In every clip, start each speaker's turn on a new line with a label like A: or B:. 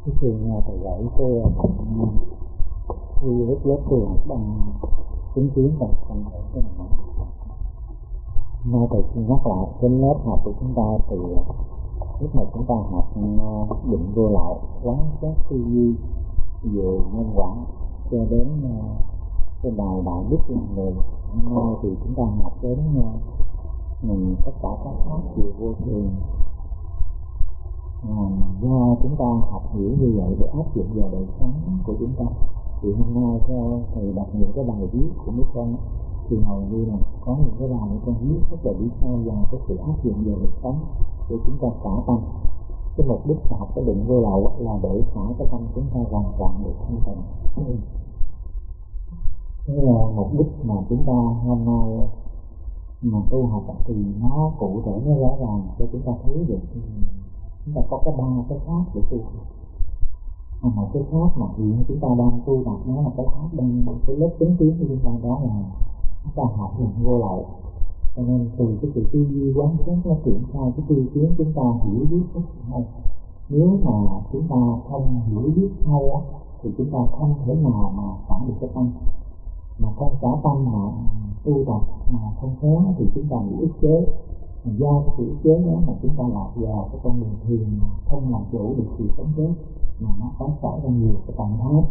A: Cái khi nghe thầy dạy tôi khi rất lớp tôi đang chứng kiến và không thể cái này. Nay thầy xin nhắc lại cái lớp học của chúng ta từ lúc này chúng ta học định vô lậu, quán xét tư duy về nhân quả cho đến cái bài đạo đức làm người. Hôm nay thì chúng ta học đến nhìn tất cả các pháp về vô thường. Do chúng ta học hiểu như vậy để áp dụng vào đời sống của chúng ta, thì hôm nay theo thầy đọc những cái bài viết của mấy con thì hầu như là có những cái bài con viết rất là đi sâu vào cái sự áp dụng vào đời sống để chúng ta xả tâm. Cái mục đích học cái định vô lậu là để xả cái tâm chúng ta hoàn toàn được thanh tịnh. Thế là mục đích mà chúng ta hôm nay mà tu học thì nó cụ thể, nó rõ ràng cho chúng ta thấy được. Chúng ta có cái ba cái pháp để tu. Một cái pháp mà hiện chúng ta đang tu tập, nó là cái pháp đang cái lớp chứng kiến của chúng ta, đó là chúng ta học định vô lậu. Cho nên từ cái sự tư duy quán xét nó triển khai cái tư kiến chúng ta hiểu biết rất hay. Nếu mà chúng ta không hiểu biết hay thì chúng ta không thể nào mà xả được cái tâm. Mà không xả tâm mà tu tập mà không khéo thì chúng ta bị ức chế. Do cái sự ức chế đó mà chúng ta lạc vào cái con đường thiền mà không làm chủ được sự sống chết, mà nó có xảy ra nhiều cái tầng tháp.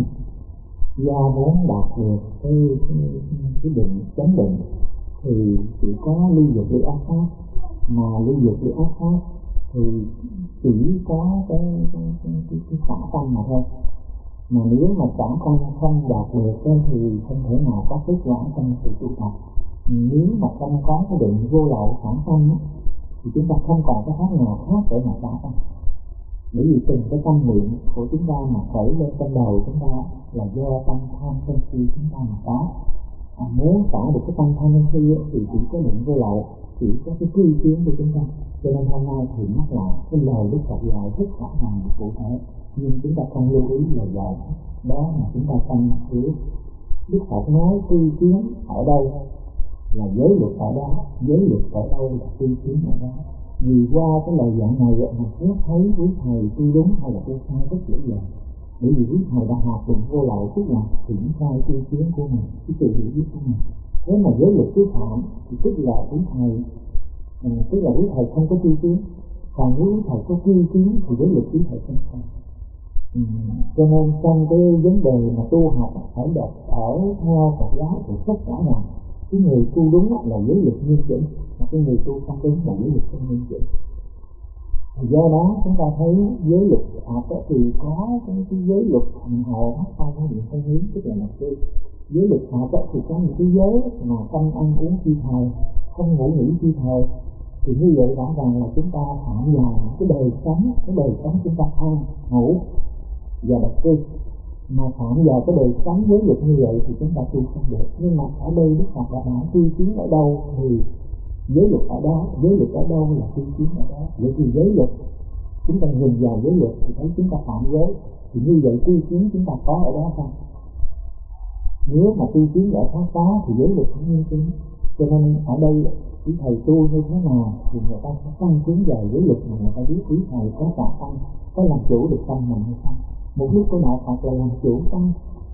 A: Do muốn đạt được cái định chánh định thì chỉ có ly dục ly ác pháp, mà ly dục ly ác pháp thì chỉ có cái xả tâm mà thôi. Mà nếu mà xả tâm không đạt được thì không thể nào có kết quả trong sự tu tập. Nếu mà không có cái định vô lậu xả tâm thì chúng ta không còn cái pháp nào khác để mà xả tâm. Bởi vì từng cái tâm niệm của chúng ta mà khởi lên trong đầu chúng ta là do tâm tham sân si chúng ta mà có. Muốn xả được cái tâm tham sân si thì chỉ có định vô lậu, chỉ có cái quy kiến của chúng ta. Cho nên hôm nay thì nhắc lại cái lời Đức Phật dạy rất rõ ràng và cụ thể, nhưng chúng ta không lưu ý lời dạy đó mà chúng ta không hiểu. Đức Phật nói quy kiến ở đâu là giới luật ở đó, giới luật ở đâu là quy kiến ở đó. Vì qua cái lời dạy này mà xét thấy quý thầy tu đúng hay là tu sai rất dễ dàng. Bởi vì quý thầy đã học định vô lậu, tức là triển khai quy kiến của mình, cái sự hiểu biết của mình. Nếu mà giới luật vi phạm thì tức là quý thầy không có quy kiến. Còn nếu quý thầy có quy kiến thì giới luật quý thầy không sai. Cho nên trong cái vấn đề mà tu học phải đặt ở theo Phật giáo thì rất rõ ràng. Cái người tu đúng là giới luật nghiêm chỉnh, và cái người tu không đúng là giới luật không nghiêm chỉnh. Do đó chúng ta thấy giới luật học thì có cái giới luật hành hộ sau cái điện thanh hiến, tức là cái giới luật học thì có những cái giới mà không ăn uống chi thời, không ngủ nghỉ chi thời. Thì như vậy rõ ràng là chúng ta phạm vào cái đời sống chúng ta ăn ngủ và độc cư. Mà phạm vào cái đời sống giới luật như vậy thì chúng ta tu không được. Nhưng mà ở đây Đức Phật đã quy kiến ở đâu thì giới luật ở đó, giới luật ở đâu là quy kiến ở đó. Vậy thì giới luật chúng ta nhìn vào giới luật thì thấy chúng ta phạm giới, thì như vậy quy kiến chúng ta có ở đó không? Nếu mà quy kiến ở khác đó thì giới luật không nghiêm chỉnh. Cho nên ở đây quý thầy tu như thế nào thì người ta sẽ căn cứ vào giới luật mà người ta biết quý thầy có xả tâm, có làm chủ được tâm mình hay không. Mục đích của đạo Phật là làm chủ tâm.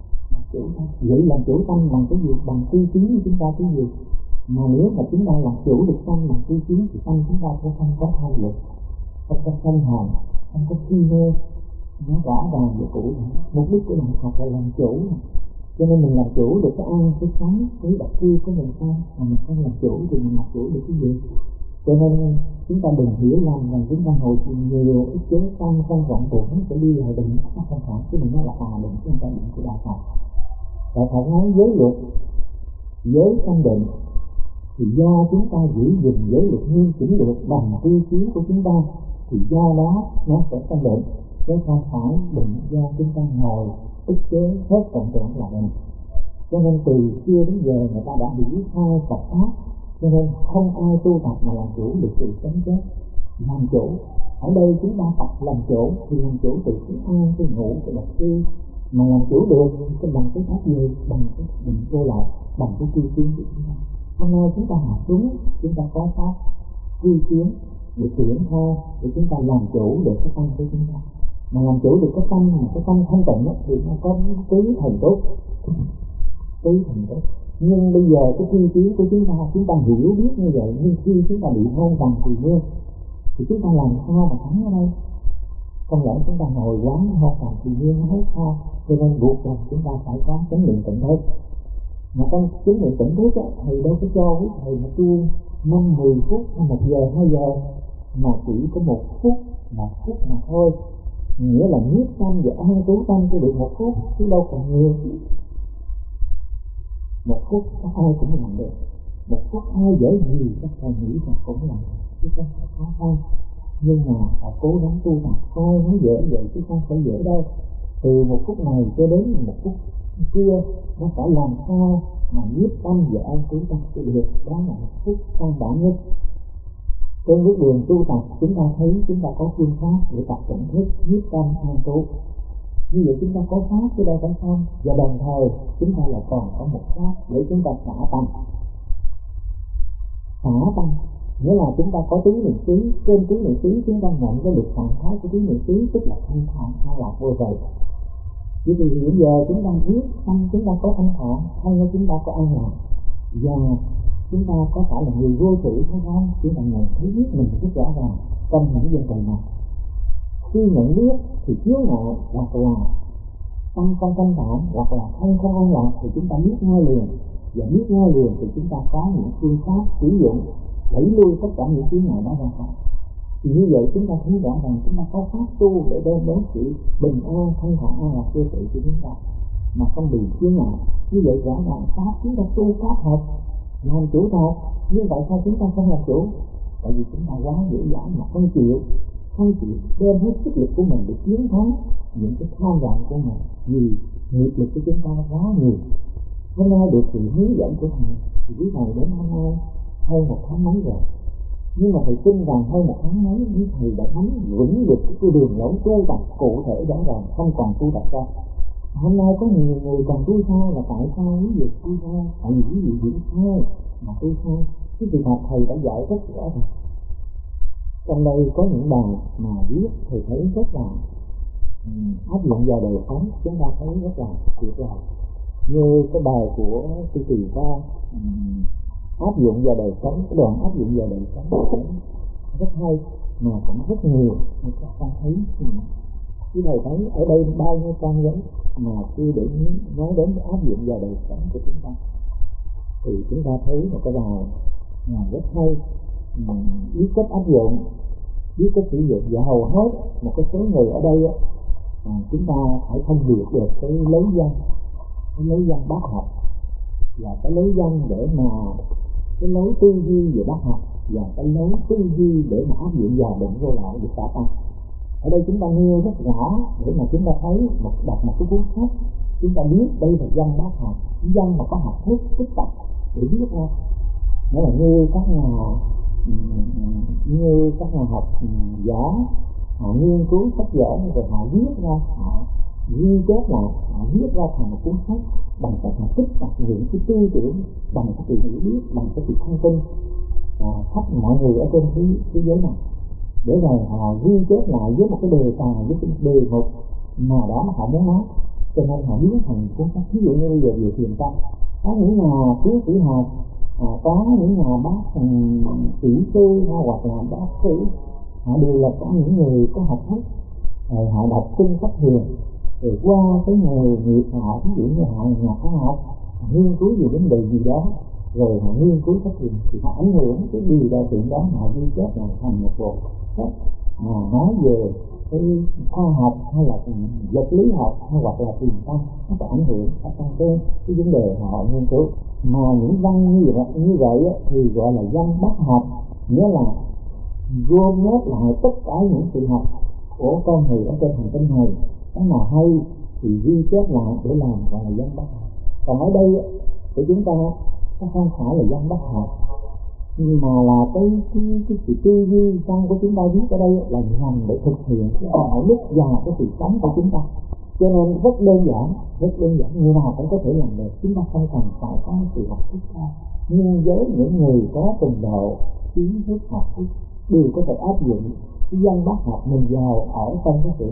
A: Vậy làm chủ tâm bằng cái gì? Bằng quy kiến của chúng ta cái gì? Mà nếu mà chúng ta làm chủ được tâm bằng quy kiến thì tâm chúng ta sẽ không có tham dục, không có sân hận, không có si mê. Nó rõ ràng và cụ thể. Mục đích của đạo Phật là làm chủ. Cho nên mình làm chủ được cái ăn, cái sống, cái đặc cư của mình không. Mà mình không làm chủ thì mình làm chủ được cái gì? Cho nên chúng ta đừng hiểu lầm rằng chúng ta ngồi nhiều ức chế tâm không vọng tưởng sẽ đi vào định, nó không phải. Cái mình nói là định, chứ không phải định của đạo Phật. Đạo Phật nói giới luật, giới tâm định thì do chúng ta giữ gìn giới luật nghiêm chỉnh được bằng quy kiến của chúng ta thì do đó nó sẽ tâm định, chứ không phải định do chúng ta ngồi ức chế hết vọng tưởng là định. Cho nên từ xưa đến giờ người ta đã hiểu sai Phật pháp. Cho nên không ai tu tập mà làm chủ được sự sống chết. Làm chủ ở đây chúng ta tập làm chủ thì làm chủ từ cái ăn, cái ngủ, cái độc cư. Mà làm chủ được cái bằng cái pháp gì? Bằng cái định vô lậu, bằng cái quy kiến của chúng ta. Hôm nay chúng ta học đúng, chúng ta có pháp quy kiến để triển khai để chúng ta làm chủ được cái tâm của chúng ta. Mà làm chủ được cái tâm, mà cái tâm thanh tịnh thì nó có trí thành tốt, trí thành tốt. Nhưng bây giờ cái tư trí của chúng ta hiểu biết như vậy, nhưng khi chúng ta bị hoang tàn thì nguyên thì chúng ta làm sao mà thắng ở đây? Không lẽ chúng ta ngồi quán hoang tàn thì nguyên hết sao? Cho nên buộc rằng chúng ta phải có chánh niệm tỉnh thức. Mà trong chánh niệm tỉnh thức thầy đâu có cho quý thầy mà tu 5-10 phút hay 1 giờ 2 giờ, mà chỉ có 1 phút mà thôi. Nghĩa là nhiếp tâm và an trú tâm cho được 1 phút, chứ đâu còn nhiều. 1 phút ai cũng làm được, 1 phút ai dễ gì các thầy nghĩ rằng cũng làm được, chứ không phải khó khăn. Nhưng mà phải cố gắng tu tập, coi nó dễ vậy chứ không phải dễ đâu. Từ 1 phút này cho đến 1 phút kia, nó phải làm sao mà nhiếp tâm và an trú tâm cho được. Đó là 1 phút căn bản nhất. Trên bước đường tu tập, chúng ta thấy chúng ta có phương pháp để tập tỉnh thức, nhiếp tâm, an trú. Như vậy chúng ta có pháp chứ đâu phải không. Và đồng thời chúng ta lại còn có một pháp để chúng ta xả tâm. Xả tâm nghĩa là chúng ta có tứ niệm xứ, trên tứ niệm xứ chúng ta nhận ra được trạng thái của tứ niệm xứ, tức là thanh thản, an lạc, vô về. Vì hiện giờ chúng ta biết tâm chúng ta có thanh thản, thân chúng ta có an lạc, và chúng ta có phải là người vô sự hay không? Chúng ta nhận thấy biết mình rất rõ ràng trong những vấn đề này. Khi nhận biết thì chứa ngại hoặc là tâm không thanh thản hoặc là thân không an lạc thì chúng ta biết ngay liền, và biết ngay liền thì chúng ta có những phương pháp sử dụng đẩy lui tất cả những chứa ngại đó ra khỏi. Thì như vậy chúng ta thấy rõ ràng chúng ta có pháp tu để đem đến sự bình an, thanh thản, an lạc vô sự của chúng ta mà không bị chứa ngại. Như vậy rõ ràng pháp chúng ta tu pháp hợp làm chủ thật. Nhưng tại sao chúng ta không làm chủ? Tại vì chúng ta quá dễ dãi mà không chịu đem hết sức lực của mình để chiến thắng những cái tham vọng của mình, vì nghiệp lực của chúng ta quá nhiều. Hôm nay được sự hướng dẫn của thầy thì quý thầy đến hôm nay hơn 1 tháng mấy rồi, nhưng mà thầy tin rằng hơn 1 tháng mấy quý thầy đã nắm vững được cái đường lối tu tập cụ thể rõ ràng, không còn tu tập ra. Hôm nay có nhiều người còn tu sai là tại sao quý vị tu sai? Tại vì quý vị hiểu sai mà tu sai. Cái việc học thầy đã dạy rất rõ ràng. Trong đây có những bài mà viết thầy thấy rất là áp dụng vào đời sống, chúng ta thấy rất là tuyệt vời. Như cái bài của sư Tỳ Ca áp dụng vào đời sống, cái đoạn áp dụng vào đời sống cũng rất hay mà cũng rất nhiều. Mà các con thấy khi thầy thấy ở đây bao nhiêu trang giấy mà khi để nói đến áp dụng vào đời sống của chúng ta thì chúng ta thấy một cái bài rất hay, biết cách áp dụng, biết cách sử dụng. Và hầu hết một cái số người ở đây chúng ta phải phân biệt được cái lấy văn bác học và cái lấy văn để mà cái lối tư duy về bác học và cái lối tư duy để mà áp dụng vào định vô lại để xả tâm. Ở đây chúng ta nêu rất rõ để mà chúng ta thấy đọc một cái cuốn sách, chúng ta biết đây là văn bác học, văn mà có học thức tích tập để biết ra. Nghĩa là như các nhà học giả họ nghiên cứu sách vở rồi họ viết ra, họ ghi chép lại, họ viết ra thành một cuốn sách bằng cách họ tích tập những cái tư tưởng, bằng cái sự hiểu biết, bằng cái sự thông tin khắp mọi người ở trên thế giới này, để rồi họ ghi chép lại với một cái đề tài, với cái đề mục mà đó mà họ muốn nói, cho nên họ biến thành cuốn sách. Ví dụ như bây giờ về thiền tâm, có những nhà tiến sĩ học, có những nhà bác sĩ sư hoặc là bác sĩ, họ đều là có những người có học thức, họ đọc kinh sách thiền, rồi qua cái nghề nghiệp họ, ví dụ như họ nhà khoa học, nghiên cứu về vấn đề gì đó, rồi họ nghiên cứu sách thiền thì họ ảnh hưởng cái điều đầu tiên đó, họ ghi chép lại thành một bộ sách mà nói về cái khoa học hay là vật lý học hay hoặc là thiền tâm, nó có ảnh hưởng ở trong cái vấn đề họ nghiên cứu. Mà những văn như vậy thì gọi là văn bác học, nghĩa là gom nhét lại tất cả những sự học của con người ở trên hành tinh này, cái nào hay thì ghi chép lại để làm gọi là văn bác học. Còn ở đây của chúng ta nó không phải là văn bác học, nhưng mà là cái sự tư duy văn của chúng ta viết ở đây là nhằm để thực hiện cái đạo đức và cái sự sống của chúng ta. Cho nên rất đơn giản, người nào cũng có thể làm được, chúng ta không cần phải có sự học thức cao. Nhưng với những người có trình độ kiến thức học thức đều có thể áp dụng cái văn bác học mình vào ở trong cái sự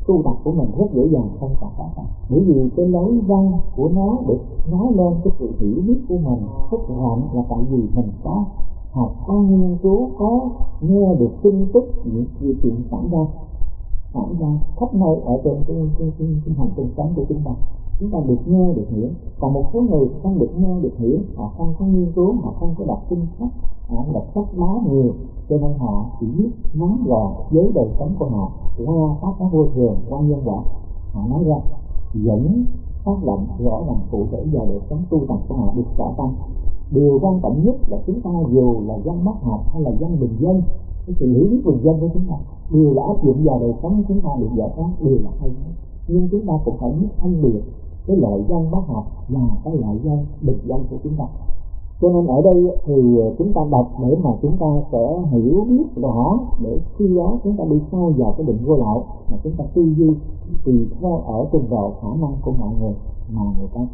A: tu tập của mình rất dễ dàng không phải khó khăn, bởi vì cái lối văn của nó được nói lên cái sự hiểu biết của mình rất rộng, là tại vì mình có học, có nghiên cứu, có nghe được tin tức những chuyện xảy ra khắp nơi ở trên cái hành tinh sống của chúng ta được nghe được hiểu. Còn một số người không được nghe được hiểu, họ không có nghiên cứu, họ không có đọc kinh sách, họ đọc sách báo nhiều, cho nên họ chỉ biết ngắn gọn với đời sống của họ qua các cái vô thường, qua nhân quả. Họ nói ra dẫn phát lệnh rõ ràng cụ thể vào đời sống tu tập của họ được rõ tâm. Điều quan trọng nhất là chúng ta dù là dân bác học hay là dân bình dân, cái sự hiểu biết bình dân của chúng ta đều là áp dụng vào đời sống, chúng ta được giải thoát, đều là hay. Nhưng chúng ta cũng phải biết phân biệt cái loại dân bác học và cái loại dân bình dân của chúng ta. Cho nên ở đây thì chúng ta đọc để mà chúng ta sẽ hiểu biết rõ, để khi đó chúng ta đi sâu vào cái định vô lậu, mà chúng ta tư duy tùy theo ở trình độ khả năng của mọi người mà người ta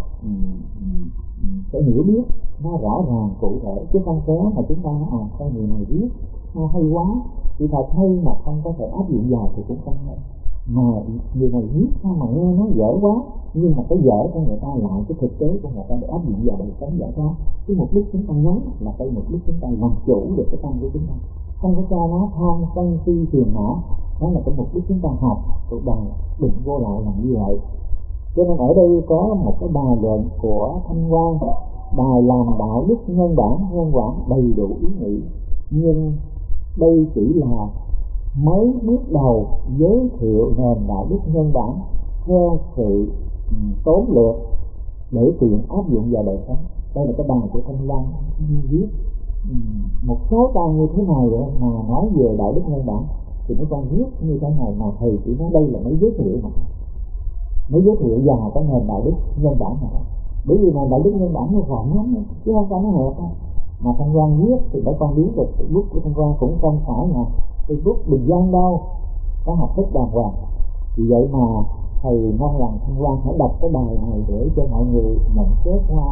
A: sẽ hiểu biết nó rõ ràng cụ thể, chứ không kéo mà chúng ta nói sao người này biết nó hay quá, thì thật hay mà không có thể áp dụng vào thì cũng không hay. Mà người này biết sao mà nghe nó dở quá, nhưng mà cái dở cho người ta lại cái thực tế của người ta để áp dụng vào đời sống giải thoát. Cái mục đích chúng ta nhớ là cái mục đích chúng ta làm chủ được cái tâm của chúng ta, không có cho nó tham sân si phiền não. Đó là cái mục đích chúng ta học của bài định vô lậu là như vậy. Cho nên ở đây có một cái bài luận của Thanh Quang, bài làm đạo đức nhân bản nhân quả đầy đủ ý nghĩa, nhưng đây chỉ là mới bước đầu giới thiệu nền đạo đức nhân bản theo sự tốn lược để tiện áp dụng vào đời sống. Đây là cái bài của Thanh Quang viết một số trang như thế này rồi mà nói về đạo đức nhân bản thì nó còn viết như thế này, mà thầy chỉ nói đây là mới giới thiệu mà, mới giới thiệu vào cái nền đạo đức nhân bản này. Bởi vì nền đạo đức nhân bản nó rộng lắm chứ không phải nó hẹp đâu. Mà Thanh Quang viết thì đã con biết được Facebook của Thanh Quang cũng không phải là Facebook bình dân đâu, có học thức đàng hoàng. Vì vậy mà thầy mong rằng Thanh Quang hãy đọc cái bài này để cho mọi người nhận xét qua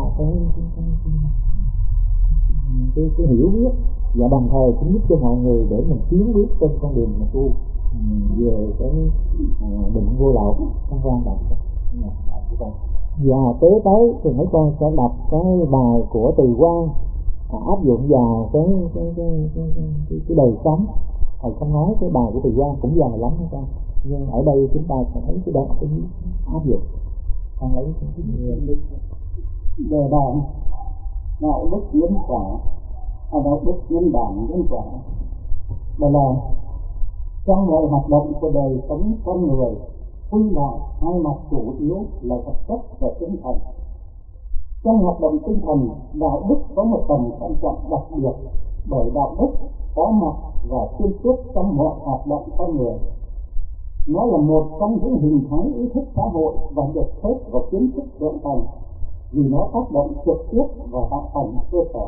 A: cái hiểu biết, và đồng thời cũng giúp cho mọi người để mình tiến bước trên con đường mà tu về cái định vô lậu. Thanh Quang đọc và tế tới thì mấy con sẽ đọc cái bài của Từ Quang áp dụng vào cái đời sống. Thầy không nói cái bài của Từ Quang cũng dài lắm hết con, nhưng ở đây chúng ta sẽ thấy cái đó cái áp dụng. Con lấy cái
B: đề bài đạo đức nhân quả hay đạo đức nhân bản nhân quả. Đây là trong mọi hoạt động của đời sống con người, quy lại hai mặt chủ yếu là vật chất và tinh thần. Trong hoạt động tinh thần, đạo đức có một tầm quan trọng đặc biệt, bởi đạo đức có mặt và xuyên suốt trong mọi hoạt động con người. Nó là một trong những hình thái ý thức xã hội và được xếp vào kiến thức thượng tầng, vì nó tác động trực tiếp vào hạ tầng cơ sở.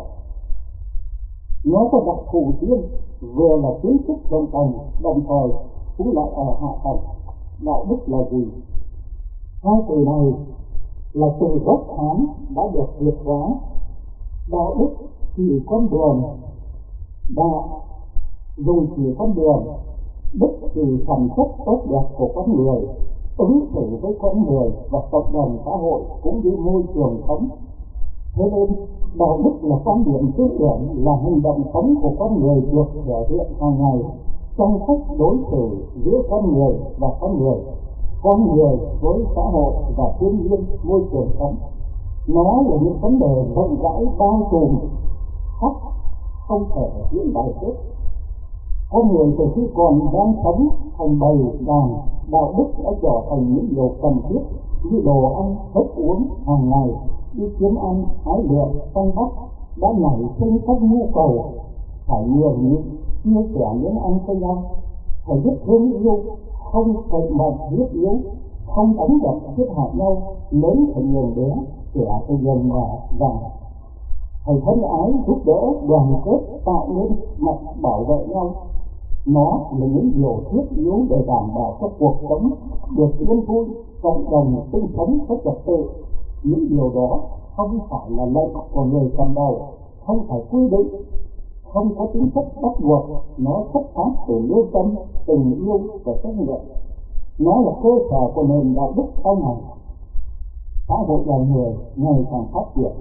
B: Nó có đặc thù riêng, vừa là kiến thức thượng tầng, đồng thời cũng lại ở hạ tầng. Đạo đức là gì? Hai từ này là từ gốc Hán đã được việt hóa. Đạo đức chỉ con đường, đạo dùng chỉ con đường, đức thì phẩm chất tốt đẹp của con người, ứng xử với con người và cộng đồng xã hội cũng như môi trường sống. Thế nên đạo đức là quan điểm tư tưởng, là hành động sống của con người được thể hiện hàng ngày trong cách đối xử giữa con người và con người với xã hội và thiên nhiên môi trường sống. Nó là những vấn đề rộng rãi bao trùm khắp, không thể diễn bài hết. Con người từ khi còn đang sống thành bầy đàn, đạo đức đã trở thành những điều cần thiết như đồ ăn, thức uống hàng ngày, đi kiếm ăn, hái được, săn bắt, đã nảy sinh các nhu cầu phải nhường nhịn, chia sẻ những ăn cho nhau, phải biết thương yêu, không cậy mạnh hiếp yếu, không đánh đập giết hại nhau, lớn phải nhường bé, trẻ phải nhường và phải thân ái giúp đỡ, đoàn kết tạo nên mặt bảo vệ nhau. Nó là những điều thiết yếu để đảm bảo cho cuộc sống được yên vui, cộng đồng sinh sống có trật tự. Những điều đó không phải là lệnh của người cầm đầu, không phải quy định, không có tính chất bắt buộc, nó xuất phát từ lương tâm, tình yêu và trách nhiệm. Nó là cơ sở của nền đạo đức sau này. Xã hội loài người ngày càng phát triển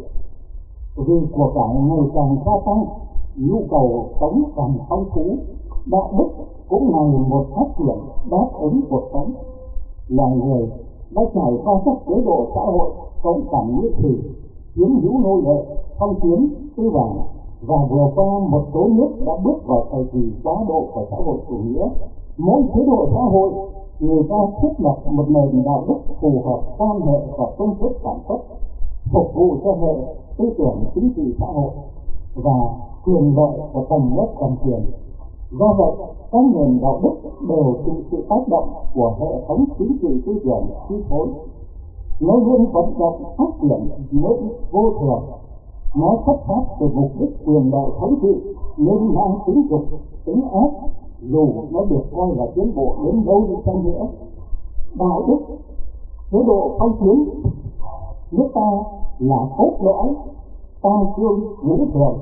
B: vì của cải ngày càng gia tăng, nhu cầu sống càng phong phú, đạo đức cũng ngày một phát triển đáp ứng cuộc sống. Loài người đã trải qua các chế độ xã hội cộng sản nghĩa thủy, chiếm hữu nô lệ, phong kiến, tư bản, và vừa qua một số nước đã bước vào thời kỳ quá độ của xã hội chủ nghĩa. Mỗi chế độ xã hội người ta thiết lập một nền đạo đức phù hợp quan hệ và phương thức sản xuất, phục vụ cho hệ tư tưởng chính trị xã hội và quyền lợi của tầng lớp cầm quyền. Do vậy, các nền đạo đức đều chịu sự tác động của hệ thống chính trị tư tưởng chi phối. Nó luôn vận động phát triển mới vô thường. Nó xuất phát từ mục đích quyền lợi thống trị nên mang tính dục, tính ác, dù nó được coi là tiến bộ đến đâu đi chăng nữa. Đạo đức, chế độ phong kiến nước ta là cốt lõi tam cương ngũ thường.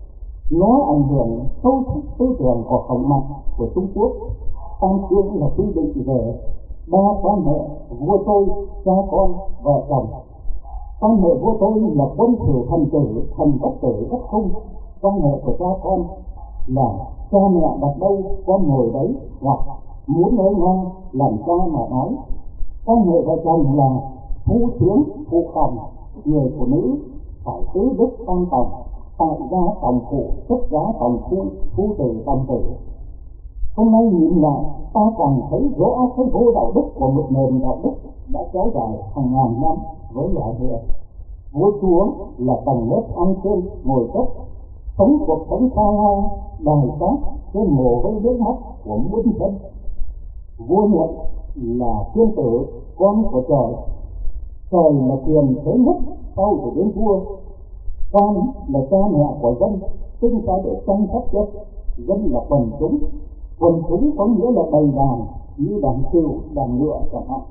B: Nó ảnh hưởng sâu sắc tư tưởng của Khổng Mặt của Trung Quốc. Tam cương là quy định về ba quan hệ vua tôi, cha con, vợ chồng. Quan hệ vua tôi là quân tử thần tử, thần bất tử bất khung. Quan hệ của cha con là cha mẹ đặt đâu con ngồi đấy, hoặc muốn nói ngang làm cha mà nói. Quan hệ vợ chồng là phu sướng phụ phòng, người phụ nữ phải tứ đức tam tòng, tại gia tòng phụ, xuất giá tòng phu, phu tử tòng tử. Hôm nay nhìn lại, ta còn thấy rõ cái vô đạo đức của một nền đạo đức đã kéo dài hàng ngàn năm với loài người. Vua chúa là tầng lớp ăn trên ngồi cất, sống cuộc sống xa hoa đài cát trên mồ hôi nước mắt của muôn dân. Vua nhận là thiên tử, con của trời. Trời là quyền thế nhất sau của đến vua. Con là cha mẹ của dân, sinh ra để chăm sóc dân. Dân là quần chúng. Quần chúng có nghĩa là bầy đàn, như đàn cừu, đàn ngựa chẳng hạn.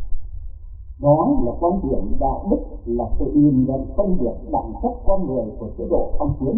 B: Đó là quan điểm đạo đức, là sự nhìn nhận phân biệt bản chất con người của chế độ phong kiến.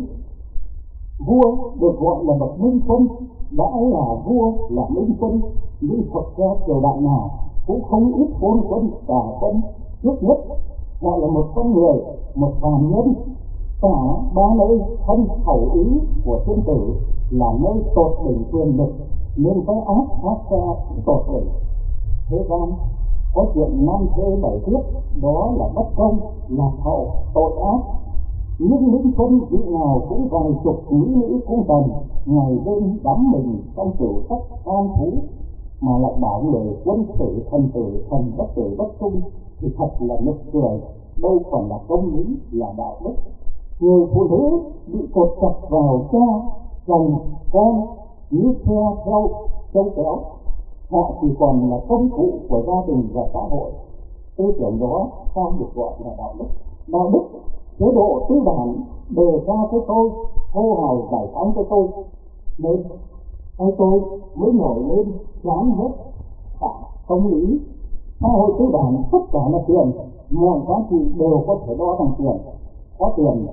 B: Vua được gọi là bậc minh quân, đã là vua là minh quân, nhưng thực ra triều đại nào cũng không ít hôn quân cả quân trước nhất. Gọi là một con người, một phàm nhân. Cả ba nơi thân khẩu ý của thiên tử là nơi tột đỉnh quyền lực, nên cái ác phát ra tột đỉnh. Thế gian có chuyện năm thê bảy tiết, đó là bất công, lạc hậu, tội ác. Nhưng những quân vị nào cũng vài chục mỹ nữ cung tần, ngày đêm đắm mình trong tiểu sắc an phú, mà lại bảo người quân tử thần bất tử bất trung, thì thật là nực cười. Đâu còn là công lý, là đạo đức. Người phụ nữ bị cột chặt vào cha, chồng, con như xe theo châu kéo. Họ chỉ còn là công cụ của gia đình và xã hội. Tư tưởng đó sao được gọi là đạo đức? Đạo đức, chế độ tư bản đề ra cái tôi, hô hào giải phóng cái tôi, nên cái tôi mới nổi lên chán hết cả công lý. Xã hội tư bản tất cả là tiền, mọi giá trị đều có thể đo bằng tiền. Có tiền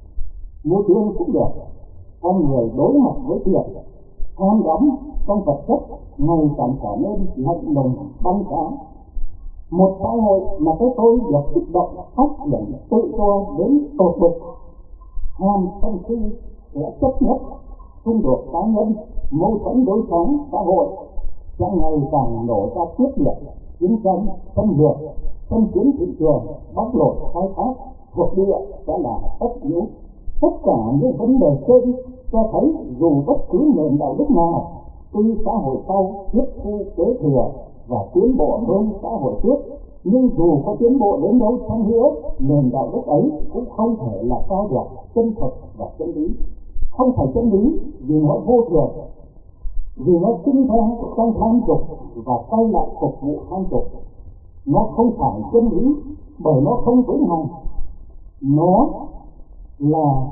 B: mua tiền cũng được. Con người đối mặt với tiền, tham đắm trong vật chất ngày càng trở nên lạnh lùng băng giá. Một xã hội mà cái tôi được kích động phát triển tự do đến tột đỉnh, tham sân si sẽ chấp nhất, xung đột cá nhân, mâu thuẫn đối kháng xã hội sẽ ngày càng nổ ra quyết liệt, chiến tranh, xâm lược, xâm chiếm thị trường, bóc lột khai thác thuộc địa sẽ là tất yếu. Tất cả những vấn đề trên cho thấy dù bất cứ nền đạo đức nào, tuy xã hội sau tiếp thu kế thừa và tiến bộ hơn xã hội trước, nhưng dù có tiến bộ đến đâu chăng nữa, nền đạo đức ấy cũng không thể là cao đẹp, chân thực và chân lý. Không phải chân lý vì nó vô thường, vì nó sinh ra trong tham dục và quay lại phục vụ tham dục. Nó không phải chân lý bởi nó không vĩnh hằng. Nó là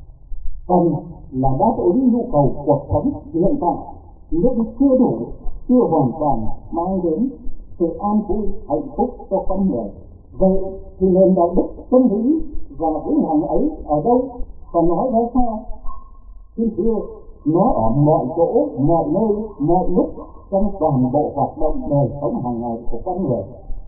B: cần là đáp ứng nhu cầu cuộc sống hiện tại, nhưng chưa đủ, chưa hoàn toàn mang đến sự an vui hạnh phúc cho con người. Vậy thì nền đạo đức chân lý và vĩnh hằng ấy ở đâu và nói ra sao? Xin thưa, nó ở mọi chỗ, mọi nơi, mọi lúc trong toàn bộ hoạt động đời sống hàng ngày của con người.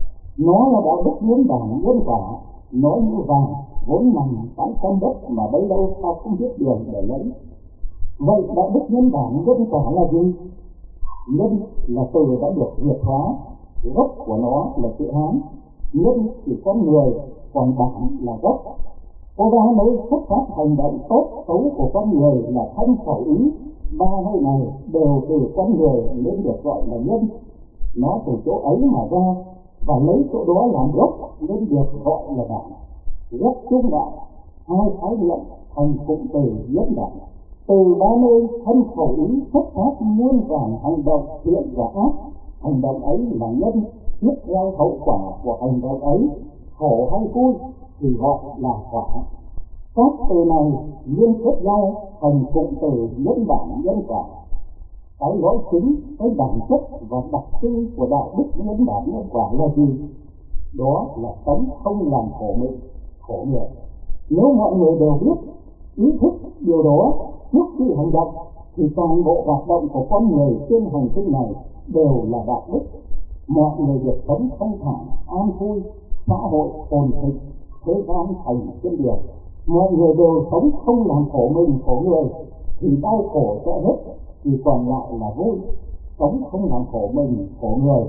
B: Nó là đạo đức nhân bản nhân quả, nó như vàng vốn nằm tại trong đất mà bấy lâu ta không biết đường để lấy. Vậy đạo đức nhân bản nhân quả là gì? Nhân là từ đã được việt hóa, gốc của nó là chữ Hán. Nhân chỉ con người, còn bản là gốc. Có ba nơi xuất phát hành động tốt xấu của con người là thân khẩu ý. Ba nơi này đều từ con người nên được gọi là nhân. Nó từ chỗ ấy mà ra và lấy chỗ đó làm gốc nên được gọi là bản. Gốc trung đạo, hai khái niệm thành cụm từ nhân bản. Từ ba nơi thân khẩu ý xuất phát muôn vàn hành động thiện và ác. Hành động ấy là nhân, tiếp theo hậu quả của hành động ấy, khổ hay vui thì gọi là quả. Các từ này liên kết nhau thành cụm từ nhân bản nhân quả. Cái lõi chính, cái bản chất và đặc trưng của đạo đức nhân bản nhân quả là gì? Đó là sống không làm khổ mình, khổ người. Nếu mọi người đều biết, ý thức điều đó trước khi hành động, thì toàn bộ hoạt động của con người trên hành tinh này đều là đạo đức. Mọi người được sống thanh thản, an vui, xã hội ổn định, thế gian thành trên đường. Mọi người đều sống không làm khổ mình, khổ người, thì đau khổ sẽ hết, thì còn lại là vui. Sống không làm khổ mình, khổ người,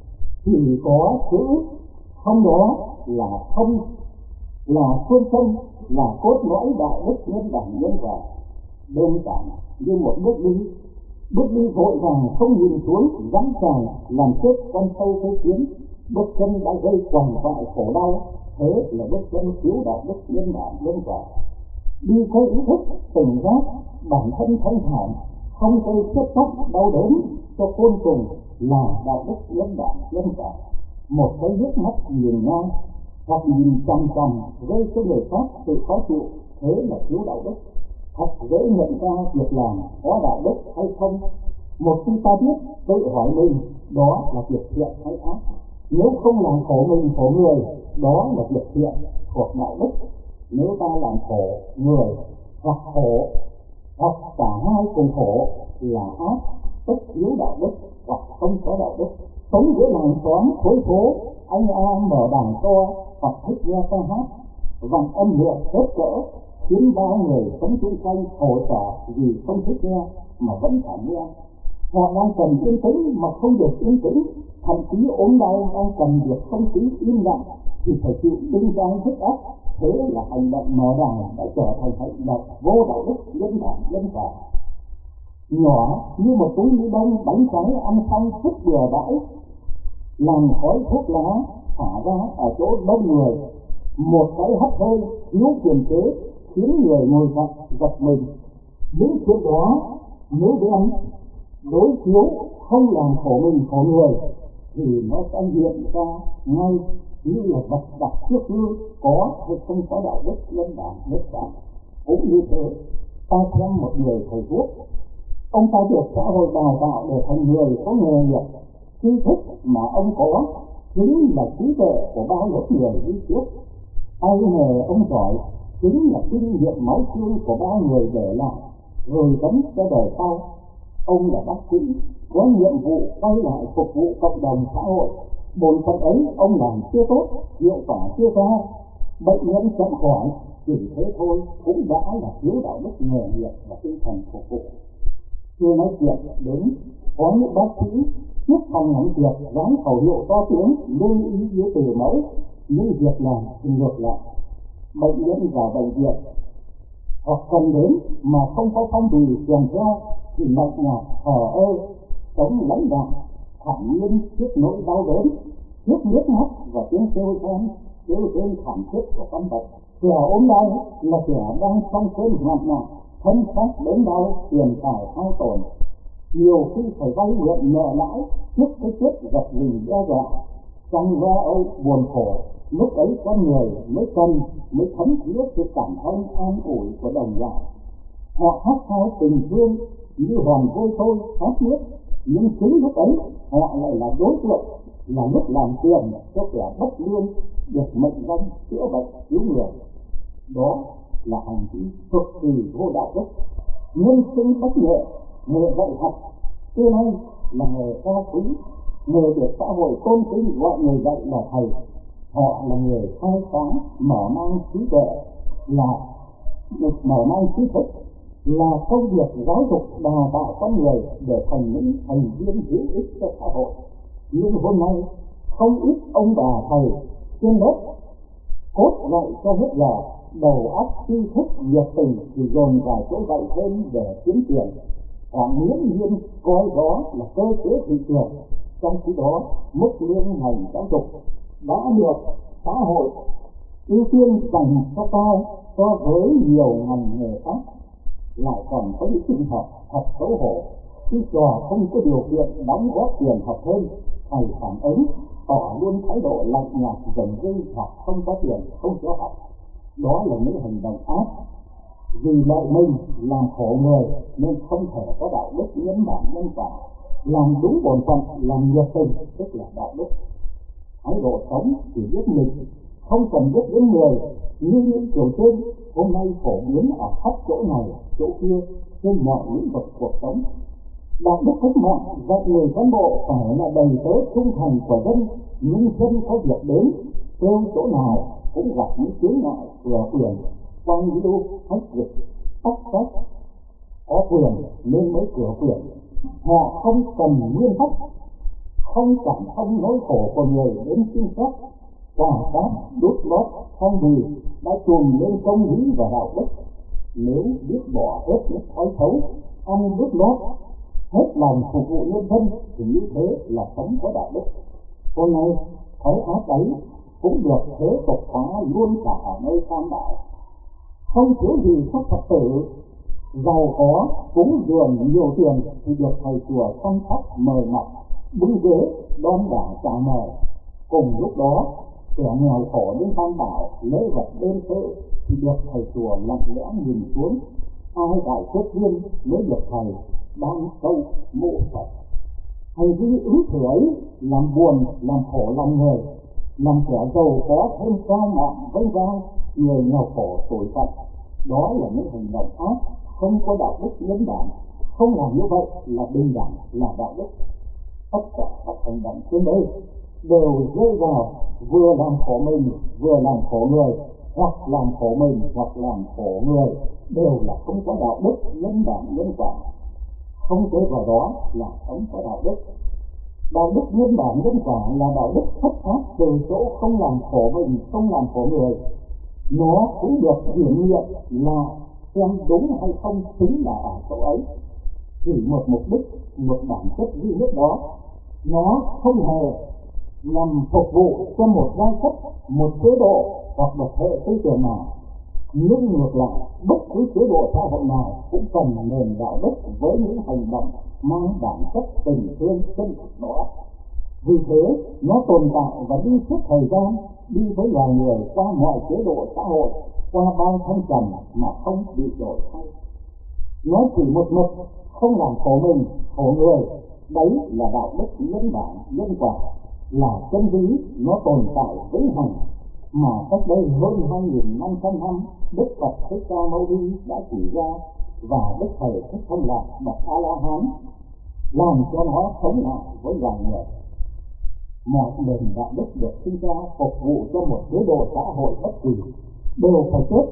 B: thì có chữ không, đó là không, là phương châm, là cốt lõi đạo đức nhân bản nhân quả. Đơn giản như một bước đi vội vàng không nhìn xuống, dám tràn làm chết con sâu cái kiến. Bước chân đã gây quằn quại khổ đau, thế là bước chân thiếu đạo đức nhân bản nhân quả. Đi theo ý thức tỉnh giác, bản thân thanh thản, không gây chết chóc đau đớn cho côn trùng là đạo đức nhân bản nhân quả. Một cái nước mắt nhìn ngang hoặc nhìn chằm chằm gây cho người khác sự khó chịu, thế là thiếu đạo đức. Thật dễ nhận ra việc làm có đạo đức hay không. Một khi ta biết tự hỏi mình, đó là việc thiện hay ác. Nếu không làm khổ mình, khổ người, đó là việc thiện thuộc đạo đức. Nếu ta làm khổ người hoặc khổ hoặc cả hai cùng khổ là ác, tức thiếu đạo đức hoặc không có đạo đức. Sống giữa làng xóm khối phố, anh mở đàn to hoặc thích nghe ca hát, vọng âm nhạc hết cỡ, khiến bao người sống chung quanh khổ sở vì không thích nghe mà vẫn phải nghe. Họ đang cần yên tĩnh mà không được yên tĩnh, thậm chí ốm đau đang cần được không khí im lặng thì phải chịu đinh giang thức ác. Thế là hành động mở đàn đã trở thành hành động vô đạo đức nhân bản nhân quả. Nhỏ như một túi ni lông bánh trái ăn xong vứt bừa bãi, làm khói thuốc lá thả ra ở chỗ đông người, một cái hắt hơi thiếu kiềm chế khiến người ngồi cạnh giật mình. Những chuyện đó nếu đem đối chiếu không làm khổ mình, khổ người, thì nó sẽ hiện ra ngay như là vật đặt trước gương, có hay không có đạo đức nhân bản nhân quả. Cũng như thế, ta xem một người thầy thuốc, ông ta được xã hội đào tạo để thành người có nghề nghiệp. Tri thức mà ông có chính là trí tuệ của bao lớp người đi trước. Tay nghề ông giỏi chính là kinh nghiệm máu xương của bao người để lại rồi gắn cho đời sau. Ông là bác sĩ, có nhiệm vụ quay lại phục vụ cộng đồng xã hội. Bổn phận ấy ông làm chưa tốt, hiệu quả chưa cao, bệnh nhân chậm khỏi, chỉ thế thôi cũng đã là thiếu đạo đức nghề nghiệp và tinh thần phục vụ. Chưa nói chuyện đến có những bác sĩ trước phòng làm việc dán khẩu hiệu to tiếng lương y dưới từ mẫu, nhưng việc làm thì ngược lại. Bệnh nhân vào bệnh viện hoặc cần đến mà không có phong bì kèm theo thì lạnh nhạt, thờ ơ, sống lãnh đạm, thản nhiên trước nỗi đau đớn, trước nước mắt và tiếng kêu rên thảm thiết của con vật. Kẻ ốm đau là kẻ đang trong cơn hoạn nạn, thân xác đớn đau, tiền tài hao tổn, nhiều khi phải vay mượn nợ lãi trước cái chết giật mình đe dọa. Trong lo âu buồn khổ, lúc ấy con người mới thấm thía sự cảm thông an ủi của đồng loại. Họ hát theo tình thương như hòn vôi thôi hát nước, nhưng chính lúc ấy họ lại là đối tượng, là lúc làm tiền cho kẻ bất lương được mệnh danh chữa bệnh cứu người. Đó là hành vi cực kỳ vô đạo đức. nhân sinh bách nghệ, nghề dạy học xưa nay là nghề cao quý, nghề được xã hội tôn kính, gọi người dạy là thầy. Họ là người khai sáng, mở mang trí tuệ, là được mở mang trí thức, là công việc giáo dục đào tạo con người để thành những thành viên hữu ích cho xã hội. Nhưng hôm nay không ít ông bà thầy trên lớp cốt dạy cho hết giờ, đầu óc tri thức nhiệt tình thì dồn vào chỗ dạy thêm để kiếm tiền. Họ nghiễm nhiên coi đó là cơ chế thị trường, trong khi đó mức lương ngành giáo dục đã được xã hội ưu tiên dành cho cao so với nhiều ngành nghề khác. Lại còn có những trường hợp thật xấu hổ, khi trò không có điều kiện đóng góp tiền học thêm, thầy phản ứng tỏ luôn thái độ lạnh nhạt dần dưng hoặc không có tiền không cho học. Đó là những hành động ác, vì lợi mình làm khổ người nên không thể có đạo đức nhân bản nhân quả. Làm đúng bổn phận, làm nhiệt tình tức là đạo đức. Thái độ sống chỉ biết mình, không cần biết đến người, như những kiểu trên hôm nay phổ biến ở khắp chỗ này chỗ kia trên mọi lĩnh vực cuộc sống. Đạo đức cách mạng dạy người cán bộ phải là đầy tớ trung thành của dân, nhưng dân có việc đến kêu chỗ nào cũng gặp những chướng ngại cửa quyền, quan liêu thách dịch tắc trách, có quyền nên mới cửa quyền. Họ không cần nguyên tắc, không cảm thông nỗi khổ của người đến xin phép, quả đáp đốt lót phong bì đã trùm lên công lý và đạo đức. Nếu biết bỏ hết những thói xấu, ăn đốt lót, hết lòng phục vụ nhân dân thì như thế là sống có đạo đức. Hôm nay thói ác ấy cũng được thế tục hóa luôn cả ở nơi Tam Bảo. Không thiếu gì các Phật tử giàu có cúng dường nhiều tiền thì được thầy chùa chăm sóc mời mọc, bưng ghế đón đả chào mời. Cùng lúc đó kẻ nghèo khổ đến Tam Bảo lễ vật đơn sơ thì được thầy chùa lặng lẽ nhìn xuống. Ai đại kết duyên mới được thầy ban sâu mộ Phật. Hành vi ứng xử ấy làm buồn làm khổ lòng người, làm kẻ giàu có thêm cao ngạo vinh vang, người nghèo khổ tủi phận. Đó là những hành động ác, không có đạo đức nhân bản. Không làm như vậy là bình đẳng, là đạo đức. Tất cả các hành động trên đây đều rơi vào vừa làm khổ mình vừa làm khổ người, hoặc làm khổ mình hoặc làm khổ người, đều là không có đạo đức nhân bản nhân quả. Không tới vào đó là không có đạo đức. Đạo đức nhân bản nhân quả là đạo đức xuất phát từ chỗ không làm khổ mình, không làm khổ người. Nó cũng được kiểm nghiệm là xem đúng hay không chính là ở chỗ ấy. Chỉ một mục đích, một bản chất duy nhất đó. Nó không hề nhằm phục vụ cho một giai cấp, một chế độ hoặc một hệ tư tưởng nào. Nhưng ngược lại, bất cứ chế độ xã hội nào cũng cần nền đạo đức với những hành động mang bản chất tình thương chân thực đó. Vì thế, nó tồn tại và đi suốt thời gian, đi với loài người qua mọi chế độ xã hội, qua bao thăng trầm mà không bị đổi thay. Nó chỉ một mực, không làm khổ mình, khổ người. Đấy là đạo đức nhân bản, nhân quả, là chân lý, nó tồn tại vĩnh hằng. Mà cách đây hơn 2.500 năm, Đức Phật Thích Ca Mâu Ni đã chỉ ra, và Đức Thầy Thích Thông Lạc bậc A-la-hán làm cho nó sống lại với loài người. Mọi nền đạo đức được sinh ra phục vụ cho một chế độ xã hội bất kỳ đều phải chết,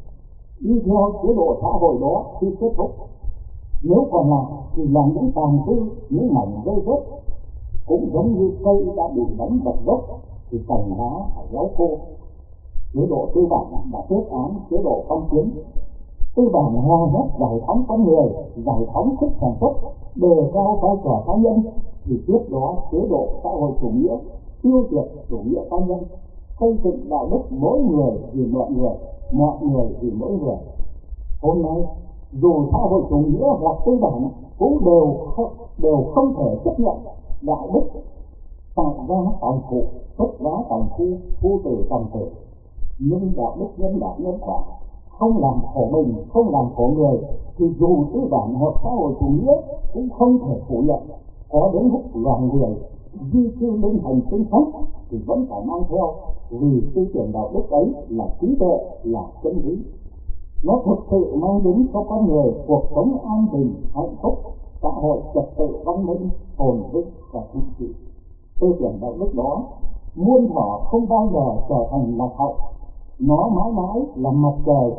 B: đi theo chế độ xã hội đó khi kết thúc. Nếu còn lại thì là những tàn dư, những mảnh rơi rớt, cũng giống như cây đã bị đánh bật gốc thì cành lá phải héo khô. Chế độ tư bản đã kết án chế độ phong kiến. Tư bản hò hét giải phóng con người, giải phóng sức sản xuất, đề cao vai trò cá nhân, thì tiếp đó chế độ xã hội chủ nghĩa tiêu diệt chủ nghĩa cá nhân, xây dựng đạo đức mỗi người vì mọi người vì mỗi người. Hôm nay dù xã hội chủ nghĩa hoặc tư bản cũng đều không thể chấp nhận đạo đức tạo ra tòng phụ, xuất giá tòng phu tử tòng tử. Nhưng đạo đức nhân bản nhân quả, không làm khổ mình, không làm khổ người, thì dù tư bản hoặc xã hội chủ nghĩa cũng không thể phủ nhận. Có đến lúc loài người di cư lên hành tinh khác thì vẫn phải mang theo, vì tư tưởng đạo đức ấy là trí tuệ, là chân lý. Nó thực sự mang đến cho con người cuộc sống an bình, hạnh phúc, xã hội trật tự văn minh, ổn định và chính trị. Tư tưởng đạo đức đó muôn thuở không bao giờ trở thành lạc hậu. Nó mãi mãi là mặt trời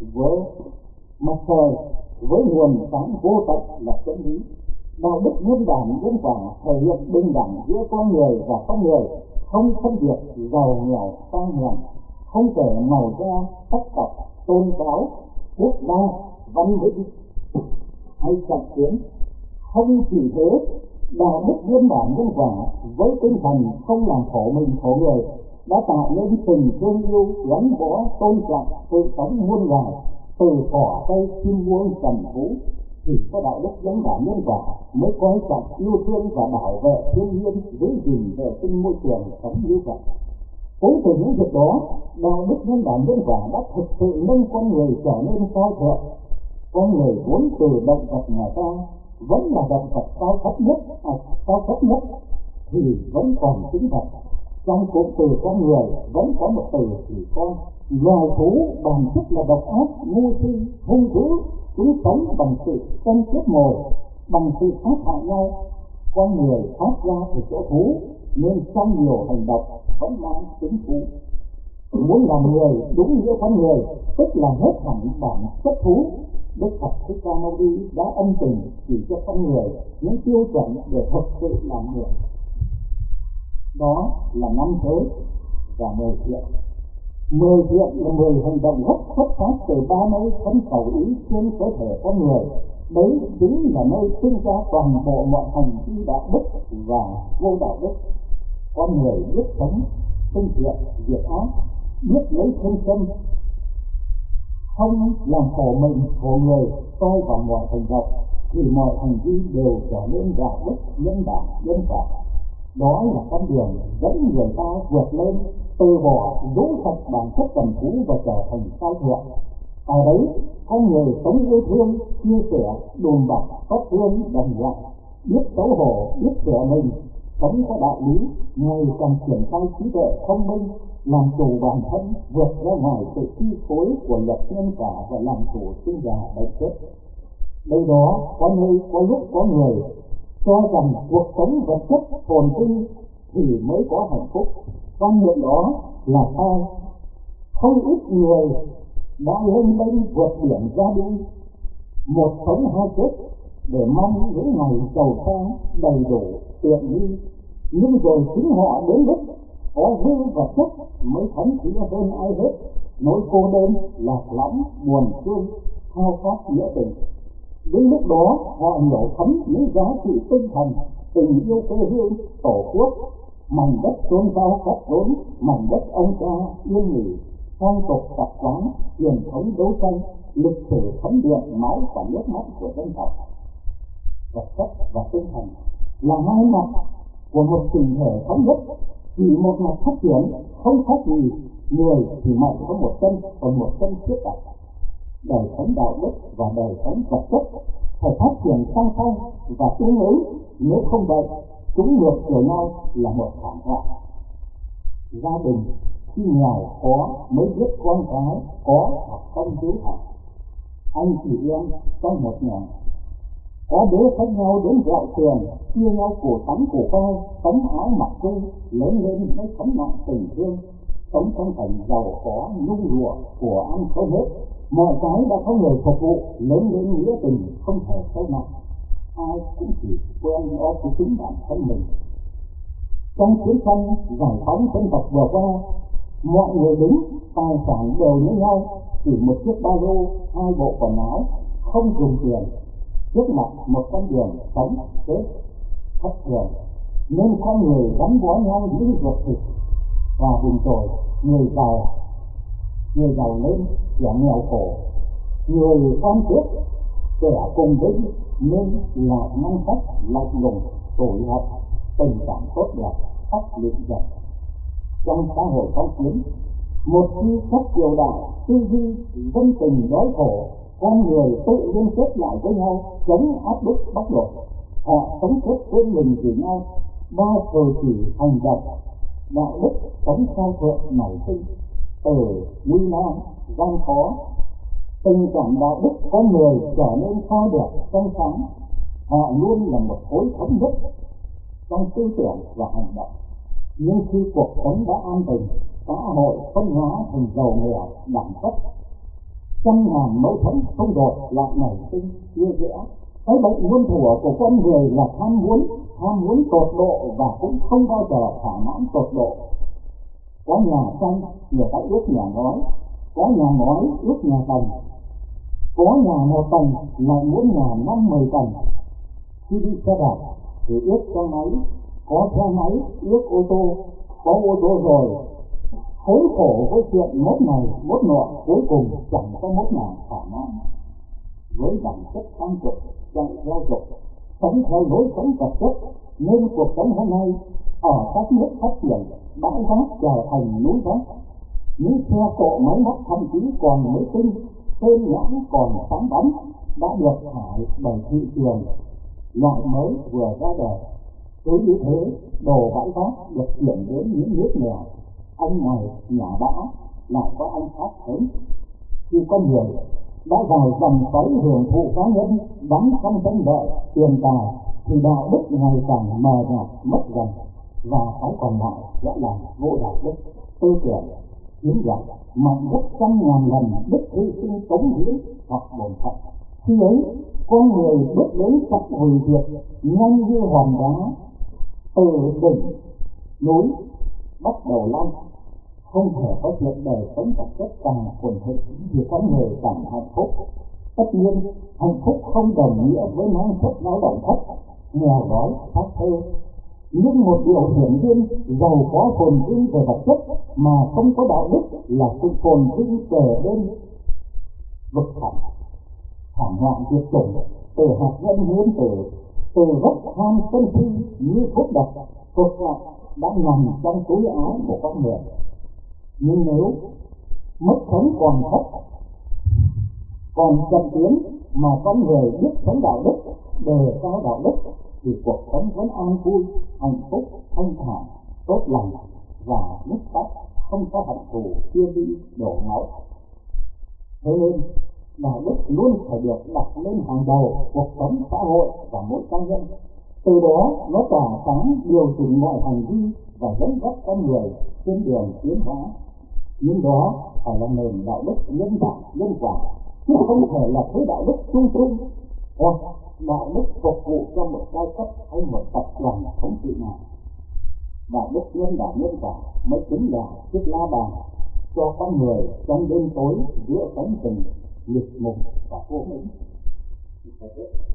B: với nguồn sáng vô tận là chân lý. Đạo đức nhân bản nhân quả thể hiện bình đẳng giữa con người và con người, không phân biệt giàu nghèo sang hèn, không kể màu da, sắc tộc, tôn giáo, quốc gia, văn minh hay trọng kiến. Không chỉ thế, đạo đức nhân bản nhân quả với tinh thần không làm khổ mình khổ người đã tạo nên tình thương yêu gắn bó tôn trọng sự sống muôn loài, từ cỏ cây chim muông trần phú. Chỉ có đạo đức nhân bản nhân quả mới coi trọng yêu thương và bảo vệ thiên nhiên, giữ gìn vệ sinh môi trường sống như vậy. Cũng từ những việc đó, đạo đức nhân bản nhân quả đã thực sự nâng con người trở nên cao thượng. Con người vốn từ động vật nhà ta vẫn là động vật cao cấp nhất thì vẫn còn tính thật. Trong cụm từ con người vẫn có một từ chỉ con. Loài thú bản chất là độc ác, ngu si, hung dữ. Chúng sống bằng sự tranh cướp mồi, bằng sự sát hại nhau. Con người thoát ra từ chỗ thú nên trong nhiều hành động vẫn mang tính thú. Muốn làm người đúng nghĩa con người, tức là hết hẳn bản chất thú. Đức Phật Thích Ca Mâu Ni đã ân tình chỉ cho con người những tiêu chuẩn để thực sự làm người. Đó là 5 thế và 10 thiện. 10 thiện là 10 hành động gốc xuất phát từ 3 nơi thân khẩu ý trên cơ thể con người. Đấy chính là nơi sinh ra toàn bộ mọi hành vi đạo đức và vô đạo đức. Con người biết sống, sinh thiện, diệt ác, biết lấy phương châm, không làm khổ mình, khổ người, soi vào mọi hành động, thì mọi hành vi đều trở nên đạo đức, nhân bản, nhân quả. Đó là con đường dẫn người ta vượt lên, từ bỏ rũ sạch bản chất trần phú và trở thành cao thượng. Ở đấy, con người sống yêu thương, chia sẻ, đùm bọc, phát thương, đồng dạng, biết xấu hổ, biết sửa mình, sống có đạo lý, ngày càng triển khai trí tuệ thông minh, làm chủ bản thân, vượt ra ngoài sự chi phối của luật nhân quả và làm chủ sinh già bệnh chết. Đây đó có nơi có lúc có người cho rằng cuộc sống vật chất phồn vinh thì mới có hạnh phúc. Quan niệm đó là sai. Không ít người đã lên vượt biển ra đi, một sống hai chết, để mong những ngày giàu sang đầy đủ tiện nghi. Nhưng rồi chính họ đến lúc có dư và chất mới thấm thía hơn ai hết, nỗi cô đơn, lạc lõng, buồn thương, khao khát nghĩa tình. Đến lúc đó họ hiểu thấm những giá trị tinh thần, tình yêu quê hương, tổ quốc, mảnh đất chốn cao cát rốn, mảnh đất ông cha yên nghỉ, phong tục tập quán, truyền thống đấu tranh, lịch sử thấm điện máu và nước mắt của dân tộc. Vật chất và tinh thần là hai mặt của một chỉnh thể thống nhất. Chỉ một mặt phát triển không khác gì người thì mạnh có một chân, còn một chân khuyết tật. Đời sống đạo đức và đời sống vật chất phải phát triển song song và tương ứng, nếu không vậy chúng ngược chiều nhau là một thảm họa. Gia đình khi nghèo có mới biết con cái có hoặc không hiếu thảo. Anh chị em trong một nhà có đứa khác nhau đến gạo tiền, chia nhau của tắm của coi, tấm áo mặc chung, lớn lên mới sống nặng tình thương, sống trong cảnh giàu có nhung lụa của ăn không hết, mọi cái đã có người phục vụ, lớn lên nghĩa tình không thể sâu nặng. Ai cũng chỉ quen lo của chính bản thân mình. Trong chiến tranh giải phóng dân tộc vừa qua, mọi người đứng tài sản đều như nhau, chỉ một chiếc ba lô, 2 bộ quần áo, không dùng tiền. Trước mặt một con đường sống chết thất thường, nên con người gắn bó nhau những ruột thịt và bình rồi. Người giàu lên, kẻ nghèo khổ, người con chết, kẻ cùng vĩnh, nên là năng sách lạnh lùng, tủi hận, tình cảm tốt đẹp, óc lịm dần. Trong xã hội phong kiến, một khi các triều đại tư duy dân tình đói khổ, con người tự liên kết lại với nhau chống áp bức bóc lột. Họ sống chết quên mình vì nhau, bao cờ chỉ hành động đạo đức sống cao thượng nảy sinh. Từ nguy nan gian khó Tình cảm đạo đức con người trở nên soi đẹp trong sáng. Họ luôn là một khối thống nhất trong tư tưởng và hành động. Nhưng khi cuộc sống đã an bình, xã hội phân hóa thành giàu nghèo, đẳng cấp, trăm ngàn mâu thuẫn xung đột lại nảy sinh chia rẽ. Cái bệnh muôn thuở của con người là ham muốn tột độ và cũng không bao giờ thỏa mãn tột độ. Có nhà tranh, người ta ước nhà ngói; có nhà ngói ước nhà tầng; có nhà một tầng lại muốn nhà 5-10 tầng. Khi đi xe đạp thì ước xe máy, có xe máy ước ô tô, có ô tô rồi hối khổ với chuyện mốt này mốt nọ, cuối cùng chẳng có mốt nào thỏa mãn. Với bản chất tăng cực, chạy theo dục, sống theo lối sống vật chất, nên cuộc sống hôm nay ở các nước phát triển bãi rác trở thành núi rác. Những xe cộ máy móc thậm chí còn mới tinh, tên nhãn còn sáng bóng đã được thải bởi thị trường loại mới vừa ra đời. Cứ như thế, đồ bãi rác được chuyển đến những nước nghèo, anh này nhà bã lại có anh khác thấy. Khi con người đã vào dòng xoáy hưởng thụ cá nhân, đắm trong danh lợi tiền tài, thì đạo đức ngày càng mờ nhạt mất dần, và cái còn lại sẽ là vô đạo đức, tư tưởng chiến lược mạnh gấp trăm ngàn lần đức hy sinh cống hiến hoặc bổn phận. Khi ấy con người bước đến chặng hủy diệt nhanh như hòn đá từ đỉnh núi bắt đầu lăn. Không thể có chuyện đời sống vật chất càng quần thịnh thì con người càng hạnh phúc. Tất nhiên hạnh phúc không đồng nghĩa với năng suất lao động thấp, nghèo đói, khát thơ. Nhưng một điều hiển nhiên, giàu có phồn vinh về vật chất mà không có đạo đức là sự phồn vinh kề bên vực thẳm. Thảm họa diệt chủng từ hạt nhân nguyên tử, từ gốc tham sân si như thuốc độc cực lạc đã nằm trong túi áo của con người. Nhưng nếu mức sống còn thấp, còn chậm tiến mà con người biết sống đạo đức, đề cao đạo đức, thì cuộc sống vẫn an vui, hạnh phúc, thanh thản, tốt lành và nhất tắc, không có hận thù, chia ly, đổ máu. Thế nên đạo đức luôn phải được đặt lên hàng đầu cuộc sống xã hội và mỗi cá nhân. Từ đó nó tỏa sáng điều chỉnh mọi hành vi và dẫn dắt con người trên đường tiến hóa. Nhưng đó phải là nền đạo đức nhân bản nhân quả, chứ không thể là thứ đạo đức chung chung hoặc đạo đức phục vụ cho một giai cấp hay một tập đoàn thống trị nào. Đạo đức nhân bản nhân quả mới chính là chiếc la bàn cho con người trong đêm tối giữa cánh rừng liệt mục và vô minh.